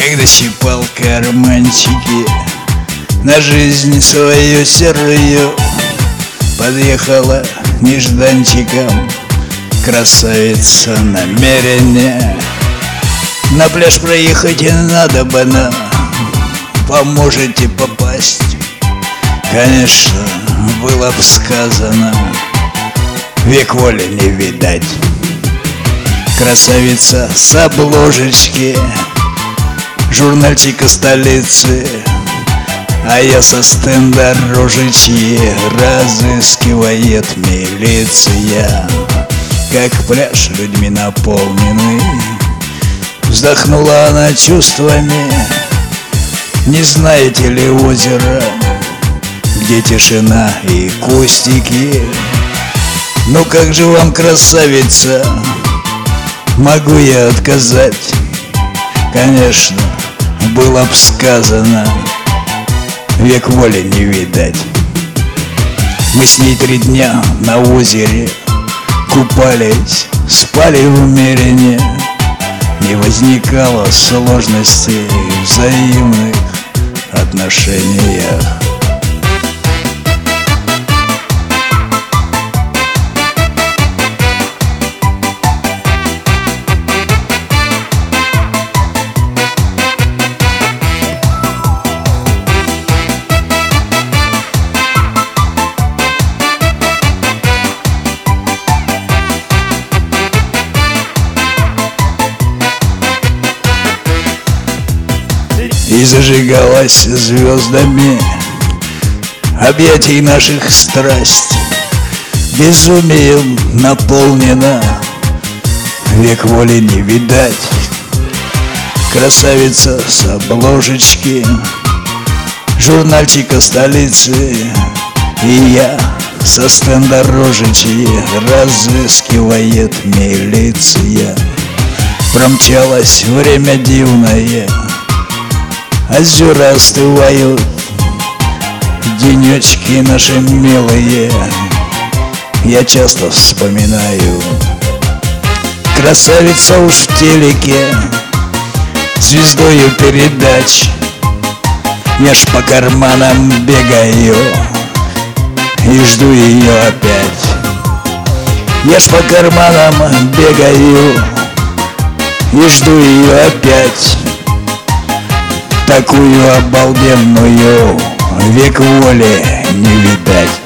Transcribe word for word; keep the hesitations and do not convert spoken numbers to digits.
Когда щипал карманчики на жизнь свою серую, подъехала нежданчиком красавица намерения. На пляж проехать надо бы нам, поможете попасть? Конечно, было б сказано, век воли не видать. Красавица с обложечки журнальчика столицы, а я со стенда рожечьи разыскивает милиция. Как пляж людьми наполненный, вздохнула она чувствами. Не знаете ли озеро, где тишина и кустики? Ну как же вам, красавица, могу я отказать? Конечно, было б сказано, век воли не видать. Мы с ней три дня на озере купались, спали в умерении. Не возникало сложностей в взаимных отношениях. И зажигалась звездами объятий наших страсть. Безумием наполнена, век воли не видать. Красавица с обложечки журнальчика столицы, и я со стенда рожечьи разыскивает милиция. Промчалось время дивное, озера остывают, денечки наши милые я часто вспоминаю. Красавица уж в телеке, звездою передач. Я ж по карманам бегаю и жду ее опять. Я ж по карманам бегаю и жду ее опять. Такую обалденную век воли не видать.